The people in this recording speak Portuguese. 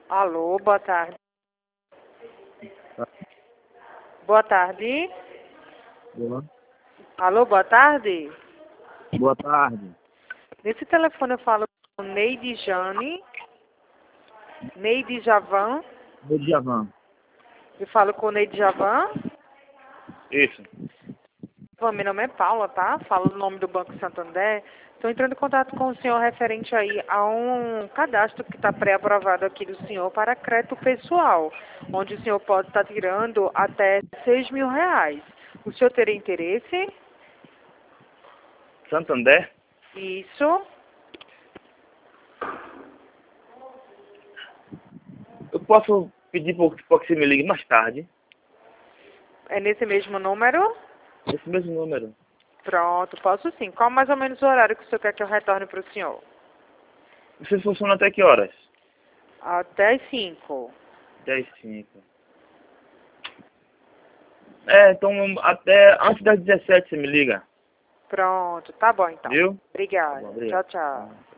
Alô, boa tarde. Boa tarde. Boa. Alô, boa tarde. Boa tarde. Nesse telefone eu falo com Neide Jane. Neide Javan. Bom dia, Van. Eu falo com Neide Javan. Isso. Bom, meu nome é Paula, tá? Falo no nome do Banco Santander. Estou entrando em contato com o senhor referente aí a um cadastro que está pré-aprovado aqui do senhor para crédito pessoal, onde o senhor pode estar tirando até R$ 6.000. O senhor teria interesse? Santander? Isso. Eu posso pedir para que você me ligue mais tarde? É nesse mesmo número? Esse mesmo número. Pronto, posso sim. Qual mais ou menos o horário que o senhor quer que eu retorne para o senhor? Você funciona até que horas? Até as 5. 10h05. Então até antes das 17 você me liga. Pronto, tá bom então. Viu? Tá Obrigada. bom, Tchau, obrigado. tchau.